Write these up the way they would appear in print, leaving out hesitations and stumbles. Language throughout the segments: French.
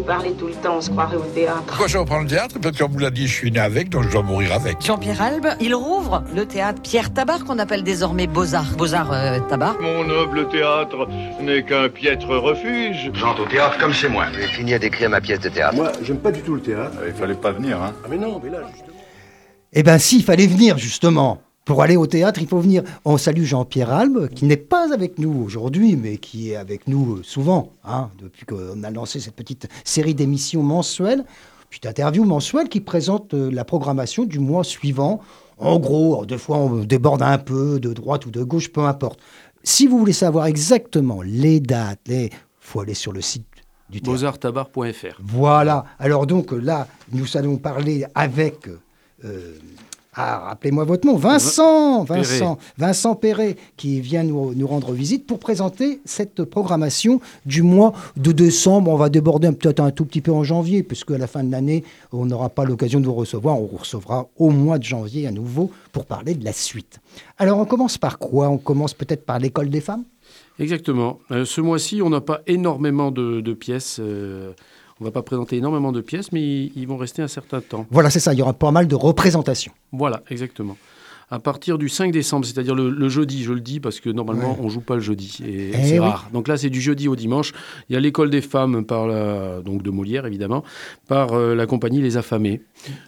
parler tout le temps, on se croirait au théâtre. Pourquoi je reprends le théâtre? Parce qu'on vous l'a dit, je suis né avec, donc je dois mourir avec. Jean-Pierre Albe, il rouvre le théâtre Pierre Tabar, qu'on appelle désormais Beaux-Arts. Beaux-Arts Tabar. Mon noble théâtre n'est qu'un piètre refuge. J'entre au théâtre comme chez moi. J'ai fini d'écrire ma pièce de théâtre. Moi, j'aime pas du tout le théâtre. Il fallait pas venir, hein. Ah mais non, mais là, justement... Eh ben si, il fallait venir, justement. Pour aller au théâtre, il faut venir. On salue Jean-Pierre Albe, qui n'est pas avec nous aujourd'hui, mais qui est avec nous souvent, depuis qu'on a lancé cette petite série d'émissions mensuelles, petite interview mensuelle qui présente la programmation du mois suivant. En gros, des fois, on déborde un peu de droite ou de gauche, peu importe. Si vous voulez savoir exactement les dates, il faut aller sur le site du théâtre. Beauxarttabar.fr. Voilà. Alors donc là, nous allons parler avec... rappelez-moi votre nom, Vincent Perret, qui vient nous rendre visite pour présenter cette programmation du mois de décembre. On va déborder peut-être un tout petit peu en janvier, puisque à la fin de l'année, on n'aura pas l'occasion de vous recevoir. On vous recevra au mois de janvier à nouveau pour parler de la suite. Alors, on commence par quoi? On commence peut-être par l'école des femmes? Exactement. Ce mois-ci, on n'a pas énormément de pièces. On ne va pas présenter énormément de pièces, mais ils vont rester un certain temps. Voilà, c'est ça. Il y aura pas mal de représentations. Voilà, exactement. À partir du 5 décembre, c'est-à-dire le jeudi, je le dis parce que normalement, on ne joue pas le jeudi. Et c'est rare. Donc là, c'est du jeudi au dimanche. Il y a l'école des femmes, donc de Molière, évidemment, par la compagnie Les Affamés.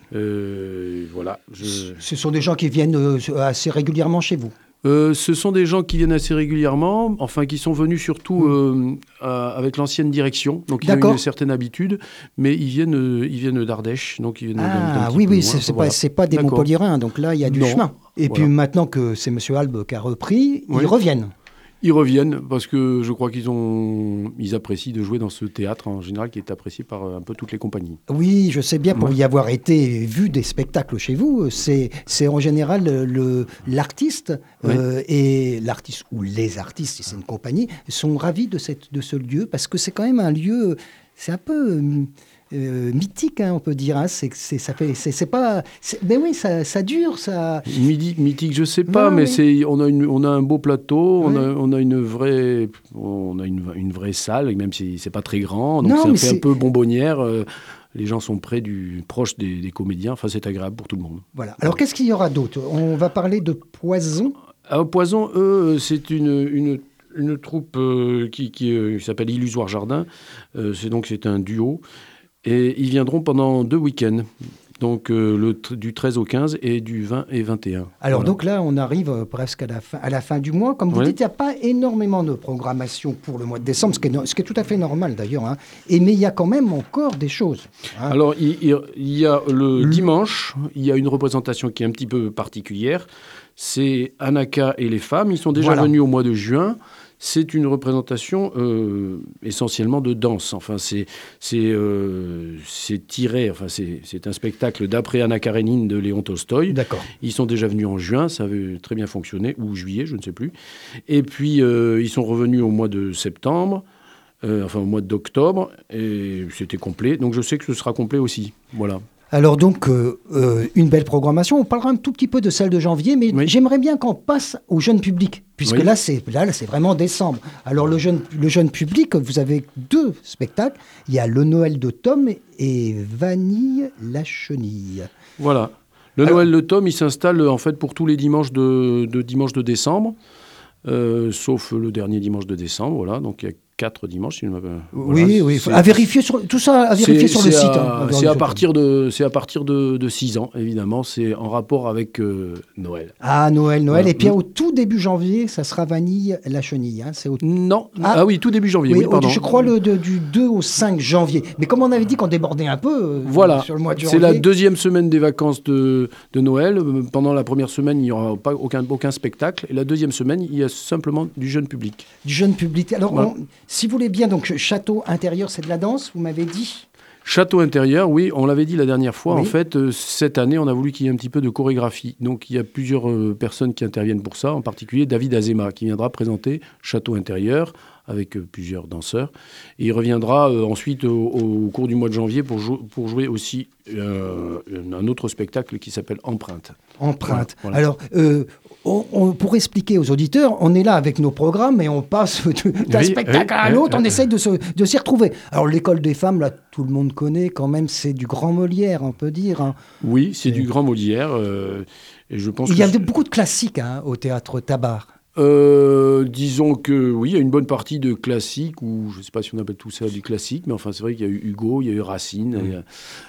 Voilà. Ce sont des gens qui viennent assez régulièrement chez vous? Ce sont des gens qui viennent assez régulièrement, enfin qui sont venus surtout avec l'ancienne direction, donc ils ont une certaine habitude, mais ils viennent d'Ardèche, donc ils viennent c'est pas des Montpelliérains, donc là il y a du chemin. Et puis maintenant que c'est M. Albe qui a repris, ils reviennent. Ils reviennent parce que je crois qu'ils apprécient de jouer dans ce théâtre en général qui est apprécié par un peu toutes les compagnies. Oui, je sais bien, pour y avoir été vu des spectacles chez vous, c'est en général l'artiste et l'artiste ou les artistes, si c'est une compagnie, sont ravis de ce lieu parce que c'est quand même un lieu, c'est un peu... mythique, on peut dire. Mais oui, ça dure, ça. Mythique, je sais pas, mais on a un beau plateau, on a une vraie salle, même si c'est pas très grand, donc ça fait un peu bonbonnière. Les gens sont proches des comédiens. Enfin, c'est agréable pour tout le monde. Voilà. Alors, qu'est-ce qu'il y aura d'autre? On va parler de Poison. Alors, Poison, c'est une troupe qui s'appelle Illusoire Jardin. C'est un duo. Et ils viendront pendant 2 week-ends, donc du 13 au 15 et du 20 et 21. Alors donc là, on arrive presque à la fin du mois. Comme vous dites, il n'y a pas énormément de programmation pour le mois de décembre, ce qui est tout à fait normal d'ailleurs. Mais il y a quand même encore des choses. Alors il y a le dimanche, il y a une représentation qui est un petit peu particulière. C'est Anaka et les femmes. Ils sont déjà venus au mois de juin. C'est une représentation essentiellement de danse. Enfin, c'est tiré. Enfin, c'est un spectacle d'après Anna Karénine de Léon Tolstoï. D'accord. Ils sont déjà venus en juin, ça avait très bien fonctionné, ou juillet, je ne sais plus. Et puis ils sont revenus au mois de septembre, au mois d'octobre, et c'était complet. Donc je sais que ce sera complet aussi. Voilà. Alors donc, une belle programmation. On parlera un tout petit peu de celle de janvier, mais j'aimerais bien qu'on passe au jeune public, puisque là, c'est vraiment décembre. Alors le jeune public, vous avez 2 spectacles. Il y a le Noël de Tom et Vanille la Chenille. Voilà. Noël de Tom, il s'installe en fait pour tous les dimanches de décembre, sauf le dernier dimanche de décembre. Voilà, donc il y a 4 dimanches. Oui. À vérifier sur le site. C'est à partir de 6 ans, évidemment. C'est en rapport avec Noël. Ah, Noël. Et puis au tout début janvier, ça sera Vanille la Chenille. Non. Ah oui, tout début janvier. Oui, pardon. Je crois du 2 au 5 janvier. Mais comme on avait dit qu'on débordait un peu sur le mois de janvier. C'est la 2e semaine des vacances de Noël. Pendant la première semaine, il n'y aura pas aucun spectacle. Et la 2e semaine, il y a simplement du jeune public. Du jeune public. Alors, si vous voulez bien, donc château intérieur, c'est de la danse, vous m'avez dit? Château intérieur, oui, on l'avait dit la dernière fois. En fait, cette année, on a voulu qu'il y ait un petit peu de chorégraphie. Donc, il y a plusieurs personnes qui interviennent pour ça, en particulier David Azema, qui viendra présenter Château intérieur avec plusieurs danseurs. Et il reviendra ensuite au cours du mois de janvier pour jouer aussi un autre spectacle qui s'appelle Empreinte. Empreinte. Voilà. Alors, pour expliquer aux auditeurs, on est là avec nos programmes et on passe d'un spectacle à l'autre, on essaye de s'y retrouver. Alors l'école des femmes, là, tout le monde connaît quand même, c'est du grand Molière, on peut dire. Hein. Oui, c'est du grand Molière. Et je pense il y a beaucoup de classiques au théâtre Tabar. Disons que oui, il y a une bonne partie de classiques, ou je ne sais pas si on appelle tout ça du classique, mais enfin c'est vrai qu'il y a eu Hugo, il y a eu Racine.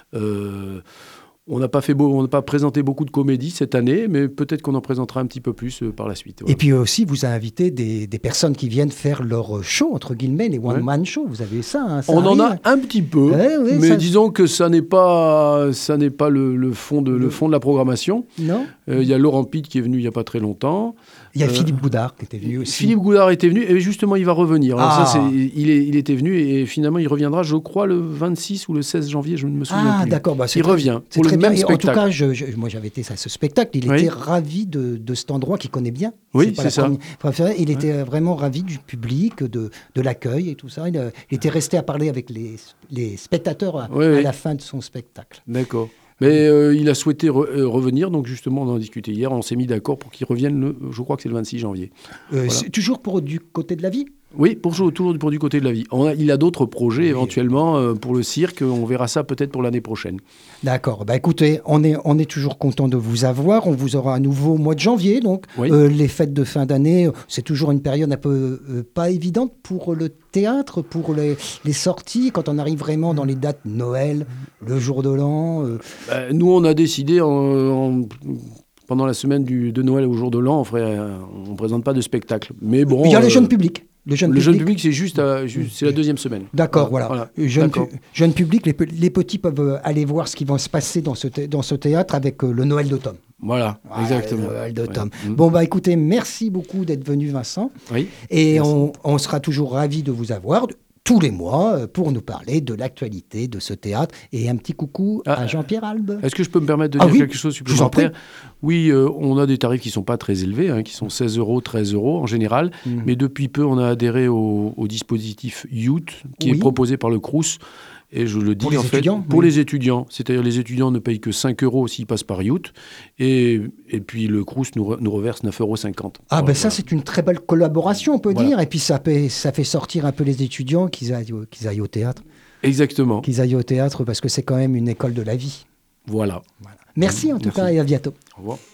On n'a pas présenté beaucoup de comédies cette année, mais peut-être qu'on en présentera un petit peu plus par la suite. Voilà. Et puis aussi, vous avez invité des personnes qui viennent faire leur show, entre guillemets, les one-man shows. Vous avez ça, hein, ça on arrive. en a un petit peu, mais disons que ça n'est pas le fond de la programmation. Non. Il y a Laurent Pitt qui est venu il n'y a pas très longtemps. Il y a Philippe Goudard qui était venu aussi. Philippe Goudard était venu, et justement, il va revenir. Alors il était venu, et finalement, il reviendra, je crois, le 26 ou le 16 janvier, je ne me souviens plus. Ah, d'accord. Il revient pour le même spectacle. En tout cas, moi, j'avais été à ce spectacle. Il était ravi de cet endroit qu'il connaît bien. Oui, c'est ça. Il était vraiment ravi du public, de l'accueil et tout ça. Il était resté à parler avec les spectateurs à la fin de son spectacle. D'accord. Mais il a souhaité revenir, donc justement, on en a discuté hier. On s'est mis d'accord pour qu'il revienne, je crois que c'est le 26 janvier. Voilà. C'est toujours du côté de la vie ? Oui, toujours pour du côté de la vie. Il a d'autres projets éventuellement pour le cirque. On verra ça peut-être pour l'année prochaine. D'accord. Écoutez, on est toujours content de vous avoir. On vous aura à nouveau au mois de janvier. Donc, les fêtes de fin d'année, c'est toujours une période un peu pas évidente pour le théâtre, pour les sorties, quand on arrive vraiment dans les dates Noël, le jour de l'an. Nous, on a décidé pendant la semaine de Noël au jour de l'an, on ne présente pas de spectacle. Mais bon, il y a les jeunes publics. Le jeune public, c'est c'est la deuxième semaine. D'accord, voilà. Jeune public, les petits peuvent aller voir ce qui va se passer dans ce théâtre avec le Noël de Tom. Voilà, exactement. Le Noël de Tom. Bon, écoutez, merci beaucoup d'être venu, Vincent. Oui. Et on sera toujours ravis de vous avoir tous les mois pour nous parler de l'actualité de ce théâtre. Et un petit coucou à Jean-Pierre Albe. Est-ce que je peux me permettre de dire quelque chose supplémentaire ? Oui, on a des tarifs qui ne sont pas très élevés, qui sont 16 €, 13 € en général. Mais depuis peu, on a adhéré au dispositif Youth, qui est proposé par le Crous. Et je le dis pour les étudiants. C'est-à-dire les étudiants ne payent que 5 € s'ils passent par Youth. Et puis le Crous nous reverse 9,50 €. Ça, c'est une très belle collaboration, on peut dire. Et puis ça fait sortir un peu les étudiants qu'ils aillent au théâtre. Exactement. Qu'ils aillent au théâtre parce que c'est quand même une école de la vie. Voilà. Merci en tout cas et à bientôt. Au revoir.